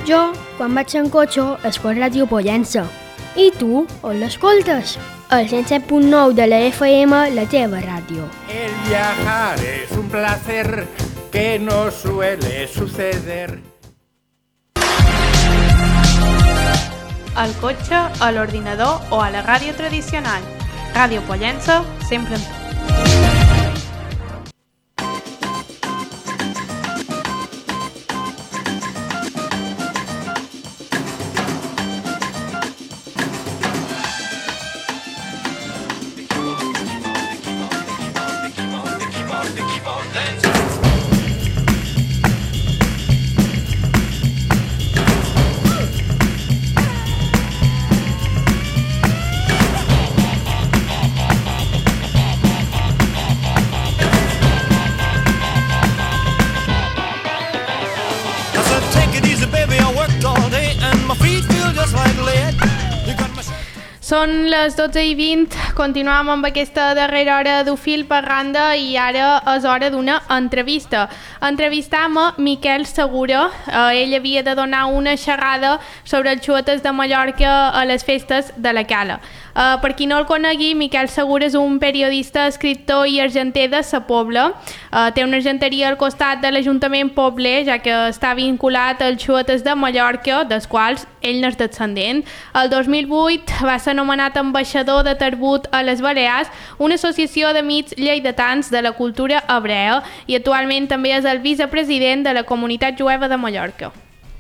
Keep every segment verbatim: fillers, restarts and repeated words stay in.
Jo, quan vaig en cotxe, escolt Ràdio Pollença. I tu, on l'escoltes? El cent set punt nou de la F M, la teva ràdio. El viajar es un placer que no suele suceder. Al cotxe, a l'ordinador o a la ràdio tradicional. Ràdio Pollença, sempre amb tu. Són les dotze i vint, continuem amb aquesta darrera hora d'Ufil per Randa i ara és hora d'una entrevista. Entrevistam a Miquel Segura, eh, ell havia de donar una xerrada sobre els xuetes de Mallorca a les festes de la Cala. Eh, per qui no el conegui, Miquel Segura és un periodista, escriptor i argenter de Sa Pobla. Eh, té una argenteria al costat de l'Ajuntament Pobler, ja que està vinculat als xuetes de Mallorca, dels quals ell n'és descendent. El dos mil vuit va ser nomenat ambaixador de Tarbut a les Balears, una associació d'amics lleidatans de la cultura hebrea, i actualment també és el vicepresident de la Comunitat Jueva de Mallorca.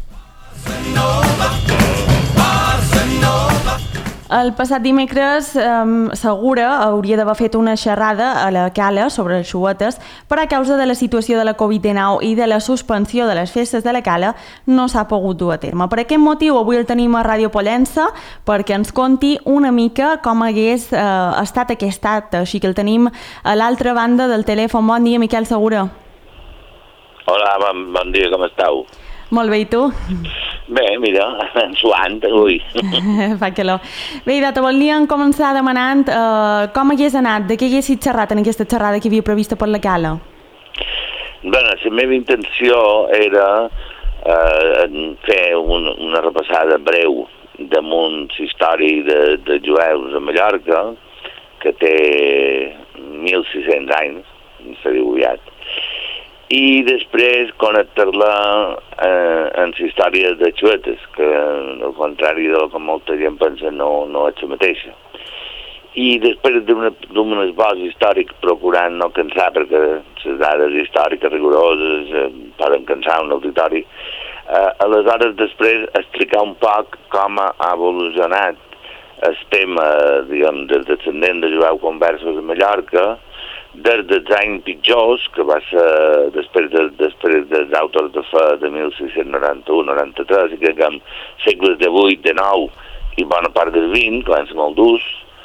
El passat dimecres, eh, Segura hauria d'haver fet una xerrada a la Cala sobre els xuetes, però a causa de la situació de la covid dinou i de la suspensió de les festes de la Cala no s'ha pogut dur a terme. Per aquest motiu avui el tenim a Ràdio Pollença perquè ens conti una mica com hagués eh, estat aquest acte, així que el tenim a l'altra banda del telèfon. Bon dia, Miquel Segura. Hola, bon, bon dia, com esteu? Molt bé, i tu? Bé, mira, suant, ui. Fa calor. Bé, te volíem començar demanant eh, com hagués anat, de què haguessis xerrat en aquesta xerrada que havia prevista per la Cala? Bé, la meva intenció era eh, fer un, una repassada breu damunt l'història de, de jueus a Mallorca, que té mil sis-cents anys, s'ha dibuixat, i després connectar-la eh, en la història de xuetes, que al contrari del que molta gent pensa no, no és la mateixa. I després d'un esbós històric procurant no cansar, perquè les dades històriques rigoroses eh, poden cansar un auditori, eh, aleshores després explicar un poc com ha evolucionat el tema, diguem, des descendent de jueu conversos a Mallorca, des dels anys pitjors, que va ser després, de, després dels autors de fe de mil sis-cents noranta-u noranta-tres, i que en segles de vuit, de nou i bona part del vint, que van ser molt durs,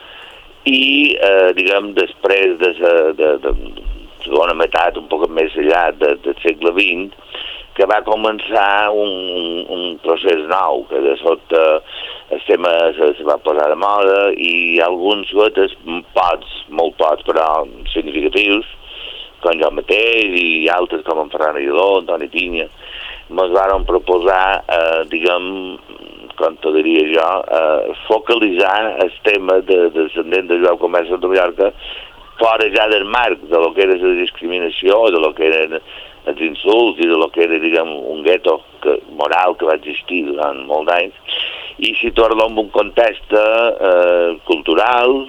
i, eh, diguem, després de la de, de, de segona meitat, un poc més allà de, del segle vint, que va començar un, un procés nou, que de sota el tema se, se va posar de moda i alguns xuetes, pocs, molt pocs, però significatius, com jo mateix i altres com en Ferran Aguiló, Antoni Pinya, ens van proposar, eh, diguem, com te diria jo, eh, focalitzar el tema de, de descendent de jueu conversos de Mallorca fora ja del marc de lo que era la discriminació, de lo que eren els insults i de lo que era, diguem, un gueto que, moral que va existir durant molts anys, i situar-lo en un context eh, cultural,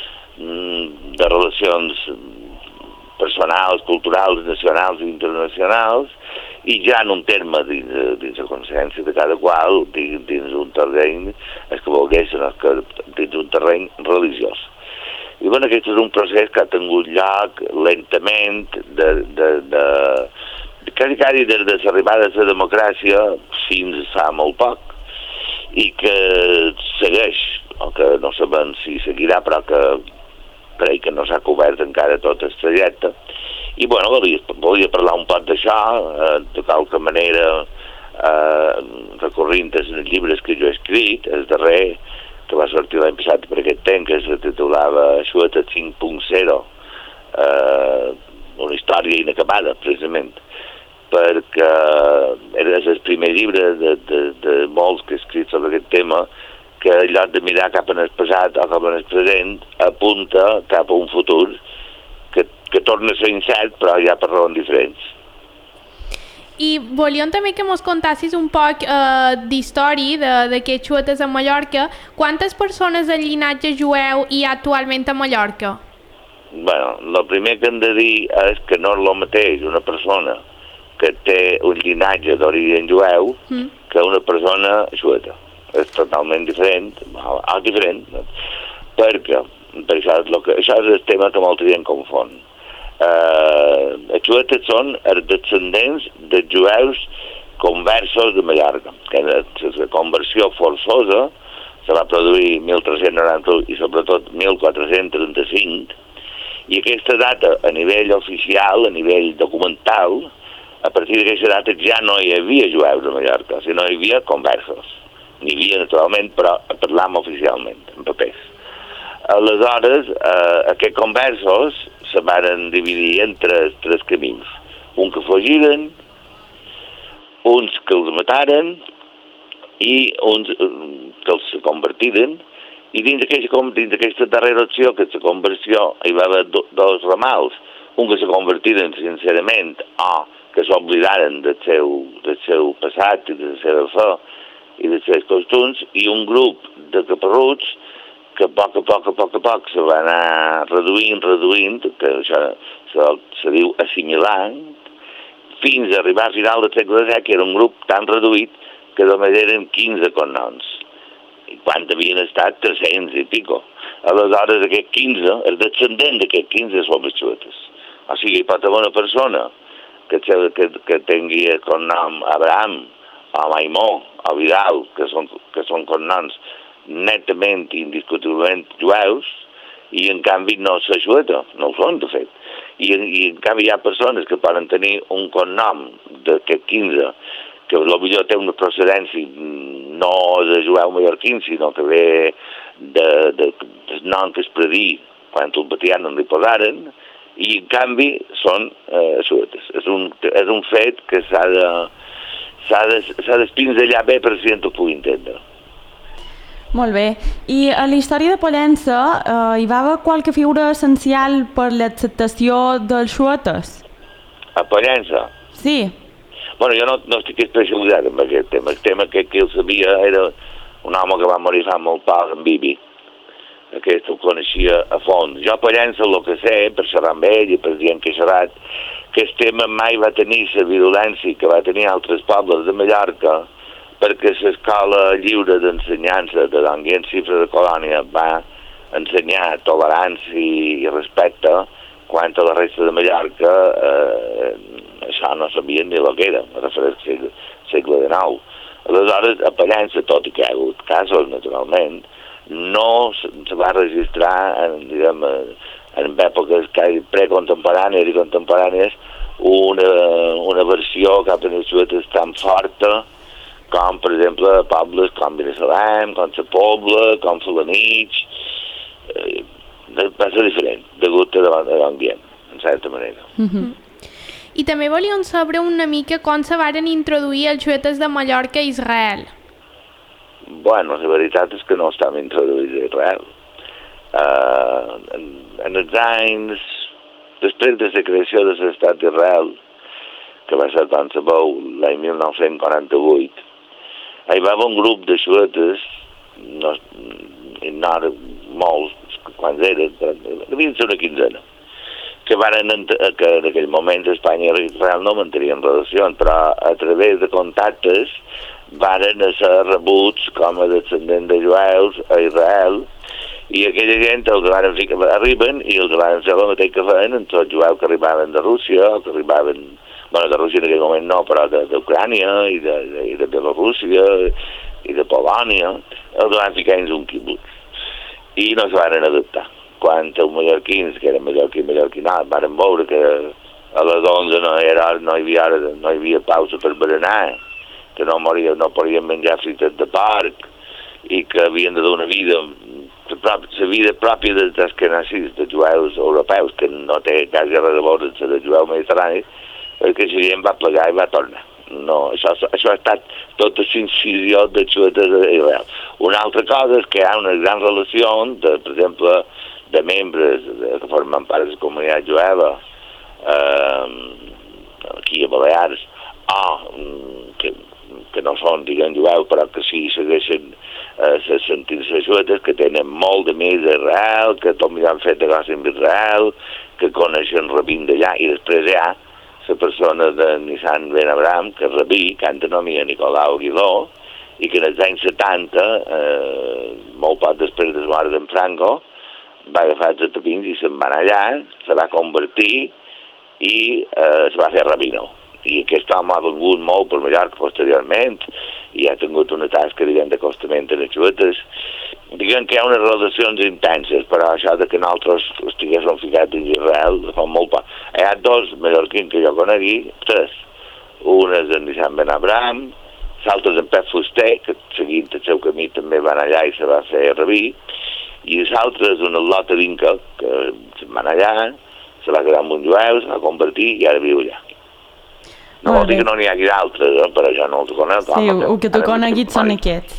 de relacions personals, culturals, nacionals i internacionals, i ja en un terme dins, dins la consciència de cada qual, dins, dins un terreny, és que volguessin, que dins un terreny religiós. I bueno, aquest és un procés que ha tingut lloc lentament, de, de, de, de quasi, quasi des de l'arribada de la democràcia fins fa molt poc, i que segueix, o que no sabem si seguirà, però que crec que no s'ha cobert encara tot el trajecte. I bueno, volia, volia parlar un poc d'això, eh, de qualque manera, eh, recorrint als llibres que jo he escrit, el darrer, que va sortir l'any passat per aquest temps, que se titulava Xueta cinc punt zero, eh, una història inacabada, precisament. perquè era el primer llibre de, de, de molts que he escrit sobre aquest tema, que en lloc de mirar cap en el passat o cap en el present, apunta cap a un futur que, que torna a ser incert, però ja per raons diferents. I volíem també que ens contassis un poc eh, d'història d'aquests xuetes a Mallorca. Quantes persones de llinatge jueu hi ha actualment a Mallorca? Bueno, el primer que hem de dir és que no és el mateix una persona que té un llinatge d'origen jueu mm. que una persona xueta. És totalment diferent, ah, diferent, perquè per això, és lo que, això és el tema que molta gent confon. Uh, els xuetes són els descendents de jueus conversos de Mallorca, que la conversió forçosa se va produir mil tres-cents noranta-u i sobretot mil quatre-cents trenta-cinc, i aquesta data a nivell oficial, a nivell documental, a partir d'aquesta data ja no hi havia jueus a Mallorca, sinó hi havia conversos. N'hi havia naturalment, però parlam oficialment, en papers. Aleshores, eh, aquests conversos se van dividir en tres, tres camins. Un que fugiren, uns que els mataren i uns que els convertiren, i dins d'aquesta darrera opció, que la conversió, hi va haver do, dos ramals, un que se convertiren sincerament o que s'oblidaren del seu, del seu passat i de la seva fe i de les costums, i un grup de caparruts que a poc a poc a poc a poc se va anar reduint, reduint, que això se, se diu assimilant, fins a arribar al final del segle disset, que era un grup tan reduït que només eren quinze cognoms, i quan havien estat tres-cents i pico. Aleshores, aquest quinze, el descendent d'aquest quinze són les xuetes. O sigui, pot haver una persona que, que, que tingui el cognom Abraham, o Maimó, o Vidal, que són, que són cognoms netament i indiscutiblement jueus, i en canvi no se xueta, no ho són, de fet. I, i en canvi hi ha persones que poden tenir un cognom d'aquest quinze, que potser té una procedència no de jueu mallorquín, sinó que ve de, de, del nom que es predí quan el batià no li posaren, i en canvi són eh, xuetes. És un, és un fet que s'ha de s'ha d'espinzellar bé per si en ho pugui entendre. Molt bé. I a la història de Pollença eh, hi va haver qualque figura essencial per l'acceptació dels xuetes? A Pollença? Sí. Bueno, jo no, no estic especialitzat en aquest tema. El tema que, que el sabia era un home que va morir fa molt poc, en Bibi. Aquest ho coneixia a fons. Jo a Pollença el que sé, per xerrar amb ell i per dir que he xerrat, que el tema mai va tenir la virulència que va tenir altres pobles de Mallorca, perquè l'escola lliure d'ensenyança de Don Guillem Cifra de Colònia va ensenyar tolerància i respecte, quan a la resta de Mallorca eh, això no sabien ni el que era, a referència al segle, segle dinou. Aleshores, a Pollença, tot i que hi ha hagut casos, naturalment, no se va registrar en, diguem, en èpoques precontemporànies i contemporànies una, una versió cap a les xuetes tan forta com, per exemple, pobles com Binissalem, com la Pobla, com Felanitx. Eh, va ser diferent, degut a Don Guillem, en certa manera. Mm-hmm. I també volíem saber una mica com se varen introduir els xuetes de Mallorca a Israel. Bueno, la veritat és que no estem introduïts a Israel. Uh, en, en els anys, després de la creació de l'estat d'Israel, que va ser, com sabeu, l'any mil nou-cents quaranta-vuit, hi va haver un grup de xuetes, no, no era molts, quants eren, devien ser una quinzena, que, varen, que en aquell moment Espanya i Israel no mantenien relacions, però a través de contactes varen ser rebuts com a descendents de jueus a Israel, i aquella gent els van fer que arriben i els van fer el mateix que feien amb tots els jueus que arribaven de Rússia, o que arribaven, bueno, de Rússia en aquell moment no, però d'Ucrània i de, de, i de Bielorússia i de Polònia, els van ficar dins un quibuts i no se van adaptar. Quan els mallorquins, que eren mallorquins, mallorquinats, van veure que a les onze no, era, no, hi havia, no hi havia pausa per berenar, que no, moria, no podien menjar frites de porc i que havien de donar vida, la vida pròpia dels askenazis, dels jueus europeus, que no té quasi res a veure amb la de jueu mediterrani, perquè la gent va plegar i va tornar. No, això, això ha estat tota la incisió de xuetes d'Israel. Una altra cosa és que hi ha una gran relació, de, per exemple, de membres de, que formen part de la comunitat jueva eh, aquí a Balears, o que, que no són, diguem, jueus, però que sí segueixen eh, sentint-se xuetes, que tenen molt de més d'Israel, que tot millor han fet negoci amb Israel, que coneixen rabins d'allà, i després hi ha la persona de Nissan Ben Abraham, que és rabí, que antonomia Nicolau Aguiló, i que en els anys setanta, eh, molt poc després de la mort d'en Franco, va agafar els tapins i se'n va anar allà, se va convertir i eh, se va fer rabino. I aquest home ha vengut molt per Mallorca posteriorment i ha tingut una tasca, diguem, d'acostament en les xuetes. Diguem que hi ha unes relacions intenses, però això de que nosaltres estiguéssim ficats en Israel fa molt poc. Hi ha dos mallorquins que jo conegui, tres. Un és en Nissan Ben Abraham, l'altre és en Pep Fuster, que seguint el seu camí també van allà i se va fer rabí, i l'altre és una lota d'Inca, que se'n van allà, se va quedar amb un jueu, se va convertir i ara viu allà. No vol dir que no n'hi hagi d'altres, eh? Però jo no els conec. Sí, el que tu coneguis són aquests.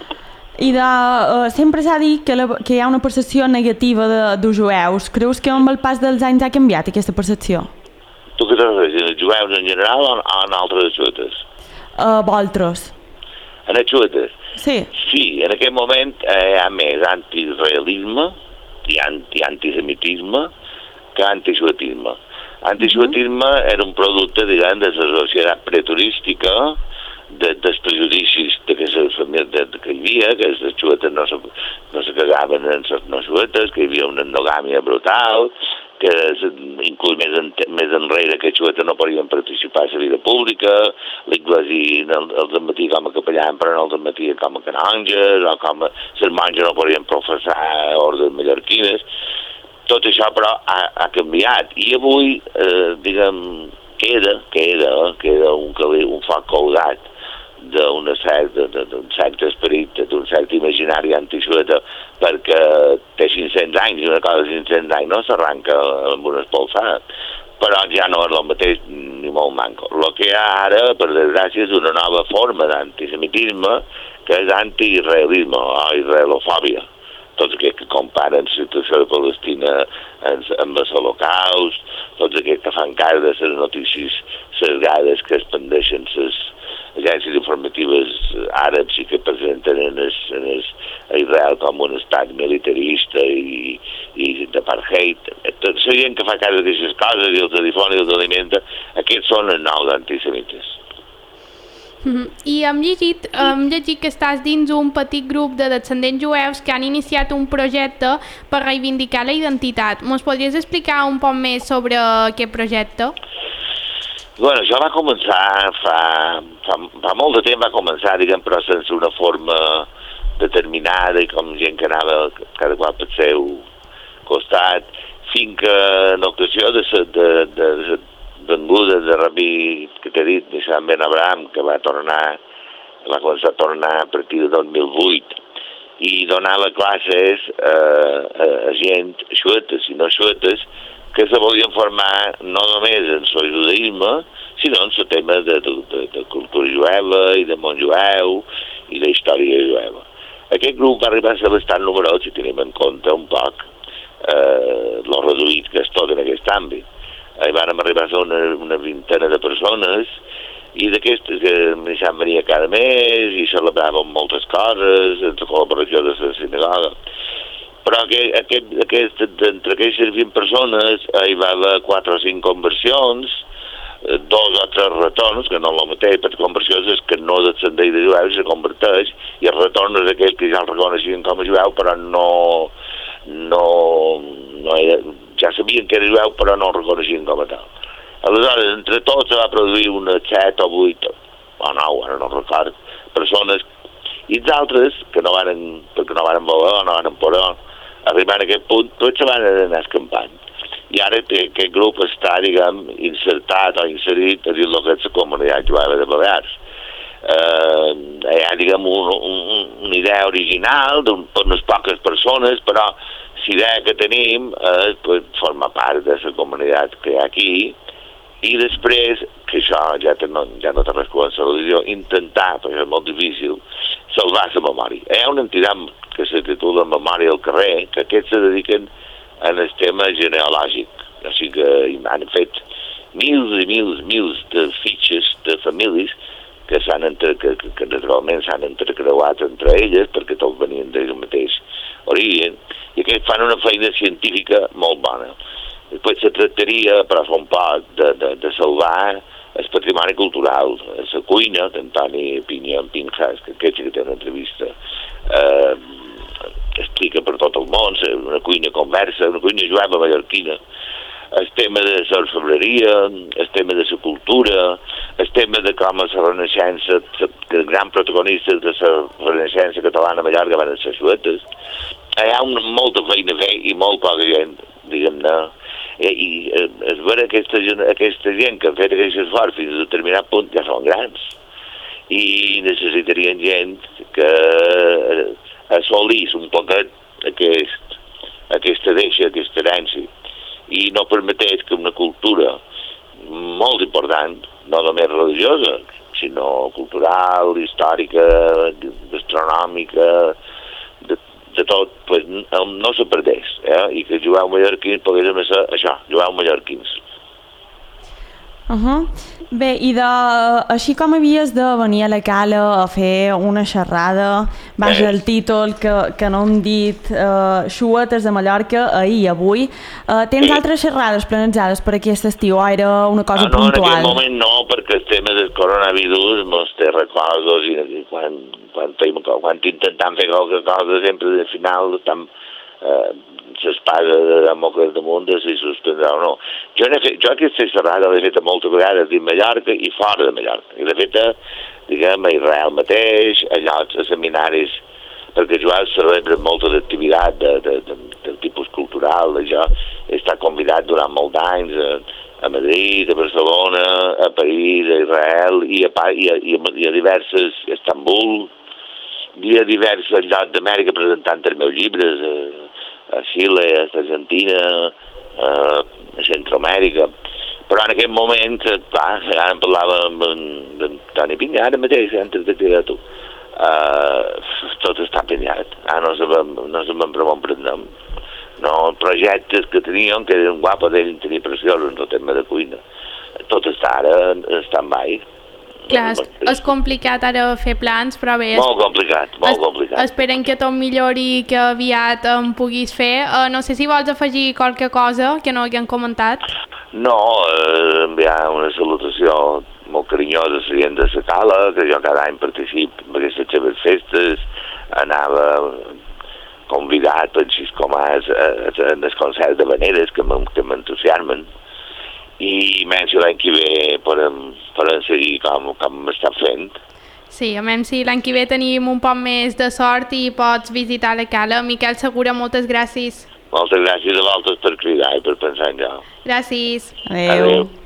I de, uh, sempre s'ha dit que, la, que hi ha una percepció negativa de, dels jueus. Creus que amb el pas dels anys ha canviat aquesta percepció? Tu què te refereixes? Els jueus en general o, o en altres xuetes? Uh, Vosaltres. En els xuetes? Sí. Sí, en aquest moment eh, hi ha més anti-israelisme i anti antisemitisme que anti-xuetisme. Anti-xuetisme era un producte, diguem, de la societat preturística, de, dels prejudicis de que, se, de, de que hi havia, que les xuetes no se, no se cagaven en les no xuetes, que hi havia una endogàmia brutal, que inclús més, en, més enrere que les xuetes no podien participar a la vida pública, l'Iglesi els admetia com a capellans però no els admetia com a canonges, o com a les monges no podien professar ordres mallorquines. Tot això, però, ha, ha canviat. I avui, eh, diguem, queda, queda, queda un, un foc caudat d'un cert, cert esperit, d'un cert imaginari antixueta, perquè té cinc-cents anys, i una cosa de cinc-cents anys no s'arranca amb un espolsat. Però ja no és el mateix ni molt manco. El que hi ha ara, per desgràcia, és una nova forma d'antisemitisme, que és anti-israelisme o israelofòbia. Tots aquests que comparen la situació de Palestina amb l'Holocaust, tots aquests que fan cas de les notícies sesgades que expandeixen les agències informatives àrabs i que presenten en es, en es, a Israel com un estat militarista i, i d'apartheid. La gent que fa cas d'aquestes coses i els difon i els alimenta, aquests són els nous antisemites. Mm-hmm. I hem llegit, hem llegit que estàs dins un petit grup de descendents jueus que han iniciat un projecte per reivindicar la identitat. Mos podries explicar un poc més sobre aquest projecte? Bueno, això va començar fa, fa, fa molt de temps, va començar, diguem, però sense una forma determinada i com gent que anava cada qual pel seu costat, fins que en ocasió de, de, de, de venguda de rabí que t'he dit, Nissan Ben Abraham, que va tornar, va començar a tornar a partir de dos mil vuit i donava classes eh, a gent xuetes i no xuetes que se volien formar no només en el judaïsme, sinó en el tema de, de, de, de cultura jueva i de món jueu i de història jueva. Aquest grup va arribar a ser bastant numerós si tenim en compte un poc eh, lo reduït que és tot en aquest àmbit. Hi vam arribar a ser una, una vintena de persones i d'aquestes que Nissan venia cada mes i celebràvem moltes coses en la col·laboració de la sinagoga. Però aquest, aquest, aquest, entre aquestes vint persones hi va haver quatre o cinc conversions, dos o tres retorns, que no és el mateix, perquè conversions és que no descendeix de jueu i se converteix, i el retorn és aquell que ja el reconeixien com a jueu, però no, no, no era, ja sabien que era jueu, però no el reconeixien com a tal. Aleshores, entre tots se va produir una set o vuit, o nou, ara no record, persones, i els altres, que no van, perquè no van voler o no van poder, arribant a aquest punt, tots se van anar escampant. I ara aquest grup està, diguem, insertat o inserit a dins el que és la comunitat jueva de Balears. Eh, hi ha, diguem, un, un, una idea original d'unes poques persones, però la idea que tenim és pues, formar part de la comunitat que hi ha aquí I després, que això ja, te, no, ja no té res que la televisió, intentar, perquè és molt difícil, salvar la memòria. Hi ha una entitat que se titula Memòria al carrer, que aquests se dediquen en el tema genealògic. O sigui que han fet mils i mils, mils de fitxes de famílies que s'han entre, que, que, que naturalment s'han entrecreuat entre elles perquè tots venien del mateix origen, i aquests fan una feina científica molt bona. Després se tractaria, però fa un poc, de, de, de salvar el patrimoni cultural, la cuina d'Antoni Pinyol Pinjas, que aquest sí que té una entrevista, eh, explica per tot el món, una cuina conversa, una cuina jueva mallorquina, el tema de l'orfebreria, el tema de la cultura, el tema de com a la Renaixença, els grans protagonistes de la Renaixença catalana a Mallorca van ser xuetes. Hi ha una, molta feina a fer i molt poca gent, diguem-ne, i es veure aquesta, aquesta gent que ha fet aquest esforç fins a determinat punt ja són grans i necessitarien gent que assolís un poquet aquest, aquesta deixa, aquesta herència, i no permetés que una cultura molt important, no només religiosa, sinó cultural, històrica, gastronòmica, de, de tot, pues, no se perdés, eh? I que jugueu mallorquins poguéssim ser això, jugueu mallorquins. Uh -huh. Bé, i de, així com havies de venir a la Cala a fer una xerrada, vaja, el títol que, que no hem dit, uh, Xuetes de Mallorca, ahir i avui, uh, tens sí. altres xerrades planejades per aquest estiu o era una cosa ah, no, puntual? No, en aquest moment no, perquè el tema del coronavirus mos té recordos i quan, quan, quan intentem fer qualque cosa sempre al final estem... Uh, s'espada de Damocles damunt de si suspendrà o no. Jo, fet, jo aquesta xerrada l'he fet moltes vegades dins Mallorca i fora de Mallorca. I l'he fet, diguem, a Israel mateix, a llocs, a seminaris, perquè jo celebro moltes activitats de, de, de, de tipus cultural. Jo he estat convidat durant molts anys a, a Madrid, a Barcelona, a París, a Israel i a, i a, i a, i a diverses, a Istanbul, i a diversos llocs d'Amèrica presentant els meus llibres, a, a Xile, a l'Argentina, a Centroamèrica. Però en aquest moment, clar, ara em parlava amb en Toni Pinyà, ara mateix, antes de cridar tu, uh, tot està penyat. Ara no sabem, no sabem per on prendem. No, projectes que teníem, que eren guapos, eren tenir preciosos en el tema de cuina. Tot està ara en stand-by. Clar, és, és complicat ara fer plans, però bé... Molt complicat, molt es, complicat. Esperem que tot millori, que aviat em puguis fer. Uh, no sé si vols afegir qualque cosa que no haguem comentat. No, eh, enviar una salutació molt carinyosa a la gent de la Cala, que jo cada any participo en aquestes seves festes, anava convidat per Xisco Mas en el concert de Veneres, que m'entusiasmen, i menys l'any que ve podem, podem seguir com, com m'està fent. Sí, a menys si l'any que ve tenim un poc més de sort i pots visitar la Cala. Miquel Segura, moltes gràcies. Moltes gràcies a vosaltres per cridar i per pensar en jo. Gràcies. Adéu. Adéu.